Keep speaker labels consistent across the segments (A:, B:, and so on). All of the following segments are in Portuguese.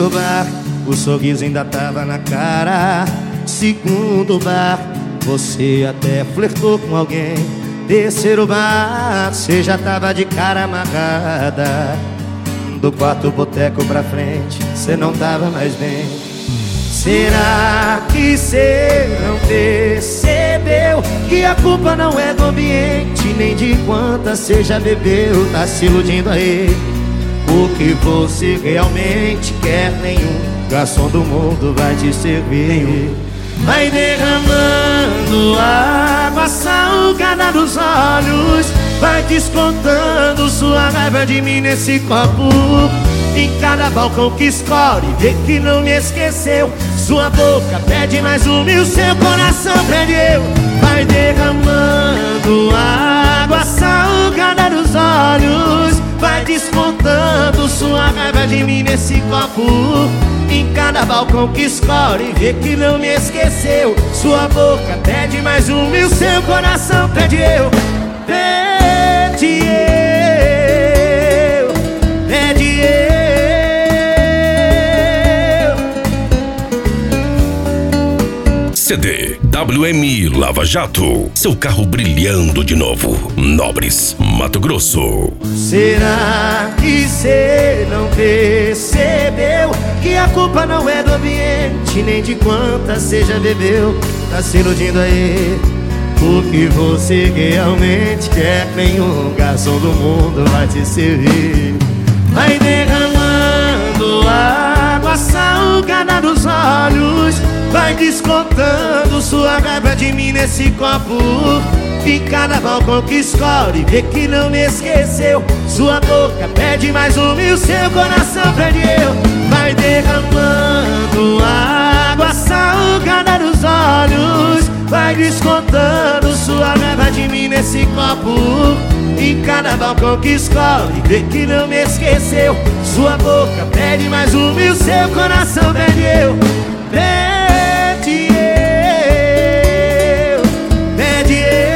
A: Primeiro bar, o sorriso ainda tava na cara. Segundo bar, você até flertou com alguém. Terceiro bar, você já tava de cara amarrada. Do quarto boteco pra frente, cê não tava mais bem. Será que cê não percebeu que a culpa não é do ambiente, nem de quantas cê já bebeu? Tá se iludindo aí. O que você realmente quer, nenhum garçom do mundo vai te servir. Vai derramando água salgada nos olhos, vai descontando sua raiva de mim nesse copo. Em cada balcão que escolhe, vê que não me esqueceu. Sua boca pede mais uma e o seu coração pede eu. Vai derramando água salgada nos olhos, vai descontando sua raiva de mim nesse copo. Em cada balcão que escolhe, vê que não me esqueceu. Sua boca pede mais uma e o seu coração pede eu. Pede eu, pede eu.
B: CD WM Lava Jato, seu carro brilhando de novo. Nobres, Mato Grosso.
A: Será que cê não percebeu que a culpa não é do ambiente, nem de quantas cê já bebeu? Tá se iludindo aí. O que você realmente quer, nenhum garçom do mundo vai te servir. Vai derramando água salgada nos olhos, vai descontando sua raiva de mim nesse copo. Em cada balcão que escolhe, vê que não me esqueceu. Sua boca pede mais uma e o seu coração pede eu. Vai derramando água salgada nos olhos, vai descontando sua raiva de mim nesse copo. Em cada balcão que escolhe, vê que não me esqueceu. Sua boca pede mais uma e o seu coração pede eu. Pede eu, pede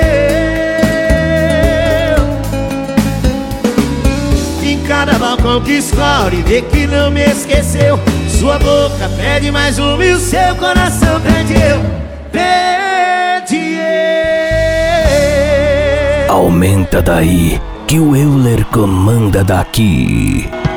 A: eu. Em cada balcão que escolhe, vê que não me esqueceu. Sua boca pede mais uma e o seu coração pede eu. Pede eu.
C: Aumenta daí, que o Euler comanda daqui.